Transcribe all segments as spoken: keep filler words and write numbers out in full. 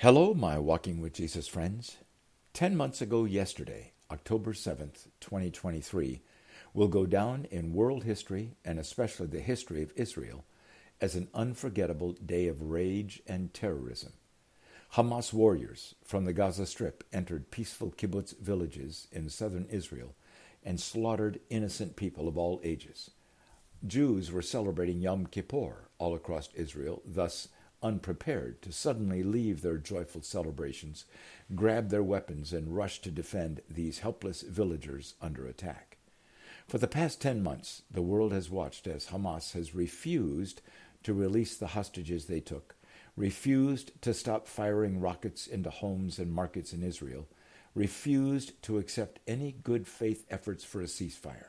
Hello, my Walking with Jesus friends. Ten months ago yesterday, October seventh, twenty twenty-three, will go down in world history, and especially the history of Israel, as an unforgettable day of rage and terrorism. Hamas warriors from the Gaza Strip entered peaceful kibbutz villages in southern Israel and slaughtered innocent people of all ages. Jews were celebrating Yom Kippur all across Israel, thus unprepared to suddenly leave their joyful celebrations, grab their weapons, and rush to defend these helpless villagers under attack. For the past ten months, the world has watched as Hamas has refused to release the hostages they took, refused to stop firing rockets into homes and markets in Israel, refused to accept any good faith efforts for a ceasefire.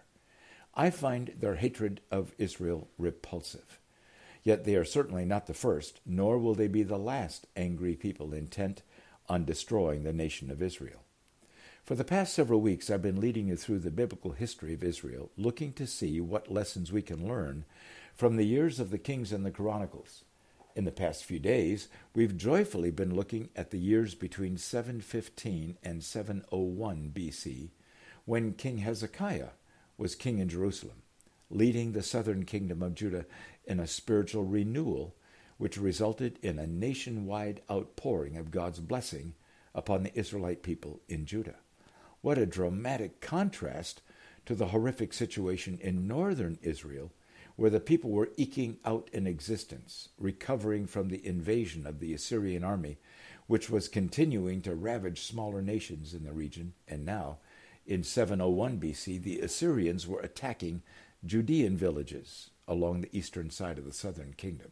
I find their hatred of Israel repulsive. Yet they are certainly not the first, nor will they be the last angry people intent on destroying the nation of Israel. For the past several weeks, I've been leading you through the biblical history of Israel, looking to see what lessons we can learn from the years of the Kings and the Chronicles. In the past few days, we've joyfully been looking at the years between seven fifteen and seven oh one B C, when King Hezekiah was king in Jerusalem, leading the southern kingdom of Judah in a spiritual renewal, which resulted in a nationwide outpouring of God's blessing upon the Israelite people in Judah. What a dramatic contrast to the horrific situation in northern Israel, where the people were eking out an existence, recovering from the invasion of the Assyrian army, which was continuing to ravage smaller nations in the region. And now, in seven oh one B C, the Assyrians were attacking Judean villages along the eastern side of the southern kingdom.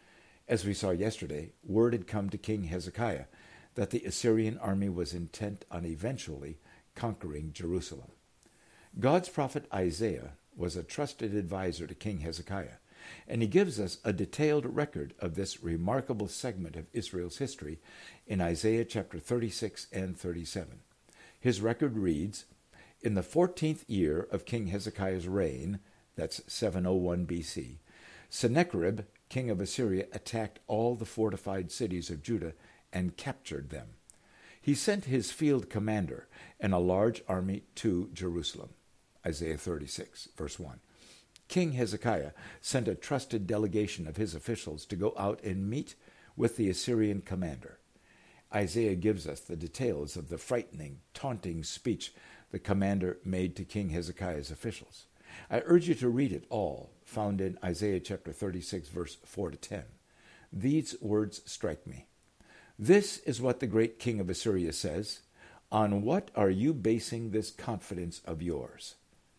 As we saw yesterday, word had come to King Hezekiah that the Assyrian army was intent on eventually conquering Jerusalem. God's prophet Isaiah was a trusted advisor to King Hezekiah, and he gives us a detailed record of this remarkable segment of Israel's history in Isaiah chapter thirty-six and thirty-seven. His record reads, "In the fourteenth year of King Hezekiah's reign," that's seven oh one B C, "Sennacherib, king of Assyria, attacked all the fortified cities of Judah and captured them. He sent his field commander and a large army to Jerusalem." Isaiah thirty-six, verse one. King Hezekiah sent a trusted delegation of his officials to go out and meet with the Assyrian commander. Isaiah gives us the details of the frightening, taunting speech the commander made to King Hezekiah's officials. I urge you to read it all, found in Isaiah chapter thirty-six, verse four to ten. These words strike me. "This is what the great king of Assyria says. On what are you basing this confidence of yours?"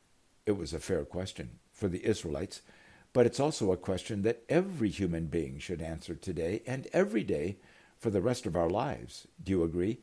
It was a fair question for the Israelites, but it's also a question that every human being should answer today and every day for the rest of our lives. Do you agree?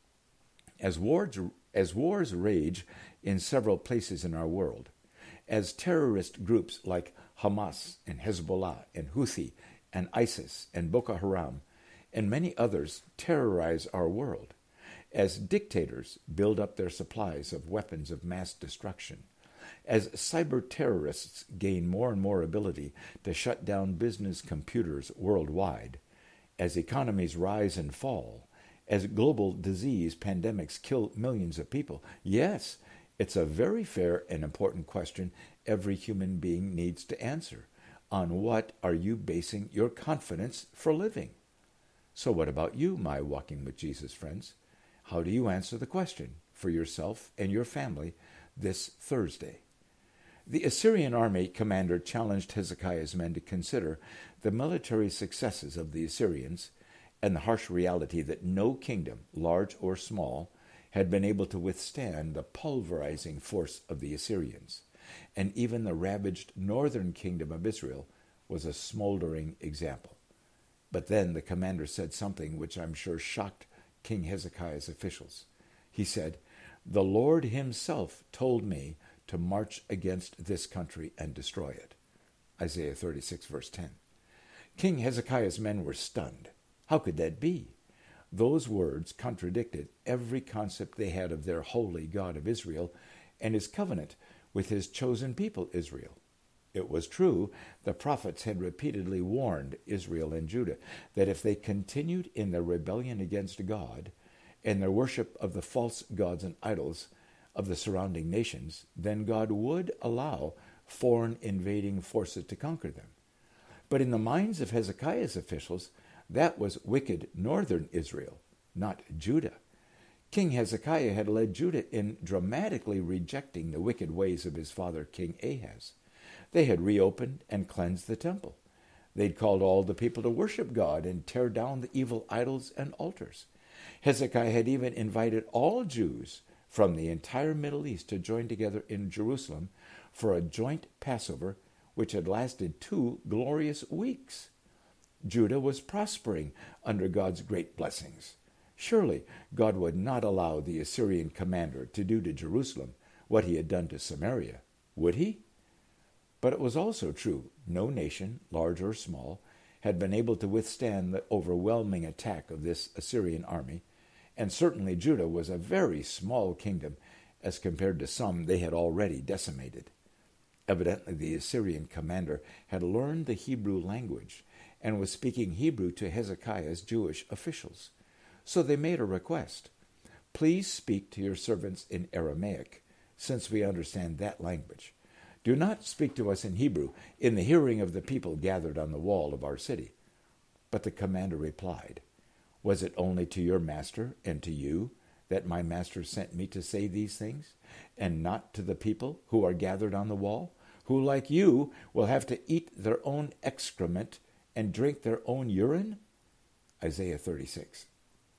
As wars, as wars rage in several places in our world, as terrorist groups like Hamas and Hezbollah and Houthi and ISIS and Boko Haram and many others terrorize our world, as dictators build up their supplies of weapons of mass destruction, as cyber terrorists gain more and more ability to shut down business computers worldwide, as economies rise and fall, as global disease pandemics kill millions of people, yes, it's a very fair and important question every human being needs to answer. On what are you basing your confidence for living? So what about you, my Walking with Jesus friends? How do you answer the question for yourself and your family this Thursday? The Assyrian army commander challenged Hezekiah's men to consider the military successes of the Assyrians and the harsh reality that no kingdom, large or small, had been able to withstand the pulverizing force of the Assyrians, and even the ravaged northern kingdom of Israel was a smoldering example. But then the commander said something which I'm sure shocked King Hezekiah's officials. He said, "The Lord himself told me to march against this country and destroy it." Isaiah thirty-six, verse ten. King Hezekiah's men were stunned. How could that be? Those words contradicted every concept they had of their holy God of Israel and his covenant with his chosen people, Israel. It was true, the prophets had repeatedly warned Israel and Judah that if they continued in their rebellion against God and their worship of the false gods and idols of the surrounding nations, then God would allow foreign invading forces to conquer them. But in the minds of Hezekiah's officials, that was wicked northern Israel, not Judah. King Hezekiah had led Judah in dramatically rejecting the wicked ways of his father, King Ahaz. They had reopened and cleansed the temple. They'd called all the people to worship God and tear down the evil idols and altars. Hezekiah had even invited all Jews from the entire Middle East to join together in Jerusalem for a joint Passover, which had lasted two glorious weeks. Judah was prospering under God's great blessings. Surely God would not allow the Assyrian commander to do to Jerusalem what he had done to Samaria, would he? But it was also true, no nation, large or small, had been able to withstand the overwhelming attack of this Assyrian army, and certainly Judah was a very small kingdom as compared to some they had already decimated. Evidently, the Assyrian commander had learned the Hebrew language and was speaking Hebrew to Hezekiah's Jewish officials. So they made a request. Please speak to your servants in Aramaic, since we understand that language. Do not speak to us in Hebrew in the hearing of the people gathered on the wall of our city. But the commander replied, Was it only to your master and to you that my master sent me to say these things, and not to the people who are gathered on the wall, who, like you, will have to eat their own excrement and drink their own urine? Isaiah thirty-six.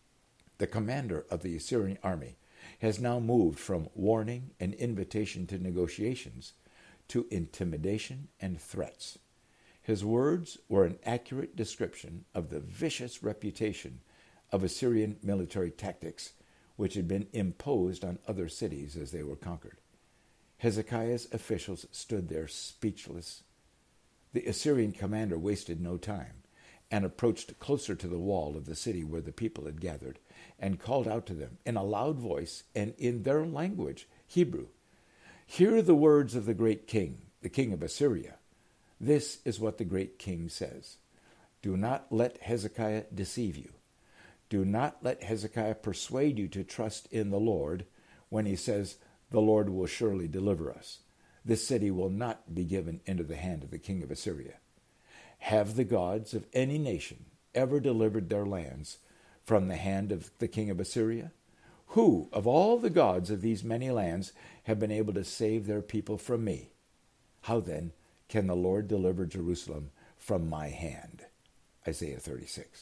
The commander of the Assyrian army has now moved from warning and invitation to negotiations to intimidation and threats. His words were an accurate description of the vicious reputation of Assyrian military tactics, which had been imposed on other cities as they were conquered. Hezekiah's officials stood there speechless. The Assyrian commander wasted no time and approached closer to the wall of the city where the people had gathered and called out to them in a loud voice and in their language, Hebrew, Hear the words of the great king, the king of Assyria. This is what the great king says. Do not let Hezekiah deceive you. Do not let Hezekiah persuade you to trust in the Lord when he says, The Lord will surely deliver us. This city will not be given into the hand of the king of Assyria. Have the gods of any nation ever delivered their lands from the hand of the king of Assyria? Who, of all the gods of these many lands, have been able to save their people from me? How then can the Lord deliver Jerusalem from my hand? Isaiah thirty-six.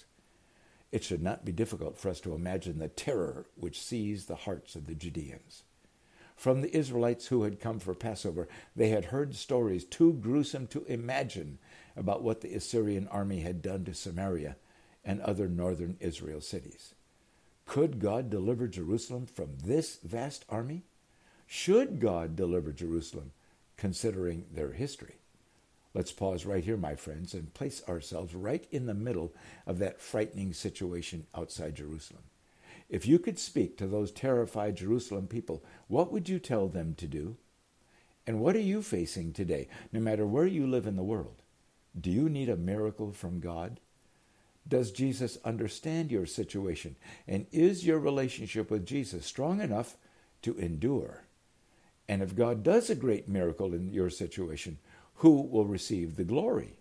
It should not be difficult for us to imagine the terror which seized the hearts of the Judeans. From the Israelites who had come for Passover, they had heard stories too gruesome to imagine about what the Assyrian army had done to Samaria and other northern Israel cities. Could God deliver Jerusalem from this vast army? Should God deliver Jerusalem, considering their history? Let's pause right here, my friends, and place ourselves right in the middle of that frightening situation outside Jerusalem. If you could speak to those terrified Jerusalem people, what would you tell them to do? And what are you facing today, no matter where you live in the world? Do you need a miracle from God? Does Jesus understand your situation? And is your relationship with Jesus strong enough to endure? And if God does a great miracle in your situation, who will receive the glory?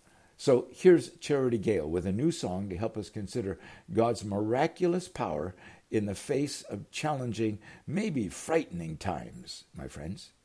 So here's Charity Gale with a new song to help us consider God's miraculous power in the face of challenging, maybe frightening times, my friends.